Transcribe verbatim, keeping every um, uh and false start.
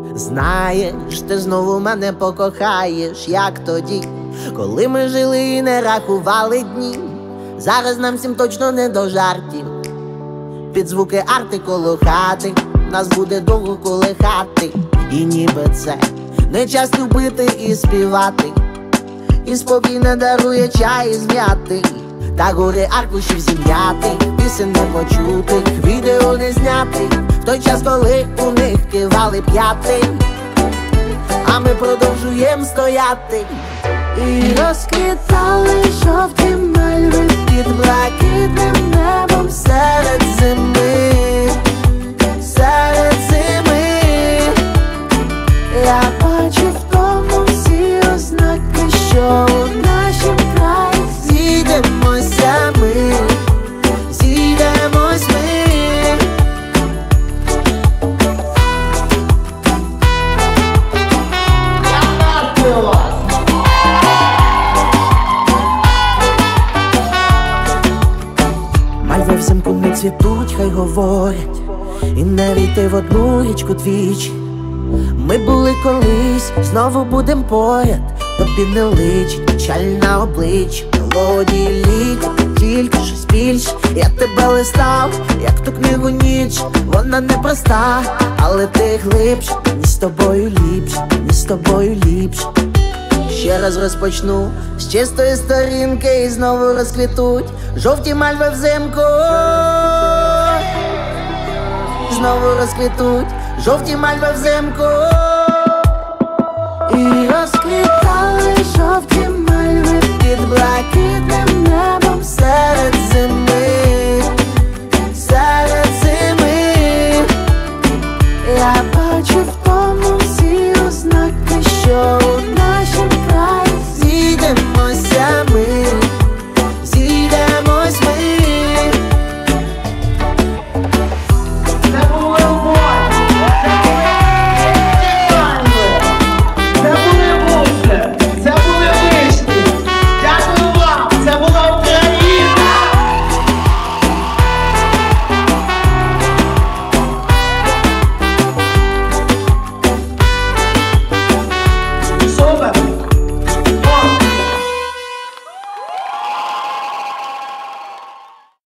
Знаєш, ти знову мене покохаєш, як тоді, коли ми жили і не рахували дні. Зараз нам всім точно не до жартів. Під звуки арти коло хати нас буде довго колихати. І ніби це не час любити і співати. І спокій не дарує чай з м'яти. Та гори аркушів зім'ятих, пісень не почутих, відео не знятих, в той час, коли у них кивали п'яти, а ми продовжуєм стояти. І розквітали жовті мальви під блакитним небом серед зими, серед зими. Я бачу в тому всі ознаки, що у нашім краї зійдемося ми, зійдемось ми. Мальви взимку не цвітуть, хай говорять, і не війти в одну річку двічі. Ми були колись, знову будем поряд, тобі не личить печаль на обличчі. Мелодії літ, тільки щось більше. Я тебе листав, як ту книгу ніч. Вона непроста, але ти глибше. Ні з тобою ліпше, ні з тобою ліпше. Ще раз розпочну з чистої сторінки, і знову розквітуть жовті мальви взимку. Знову розквітуть жовті мальви взимку. І розквітали жовті мальви під блакитним небом серед зими, серед зими. Я бачу в тому всі ознаки, що у нашім краї зійдемося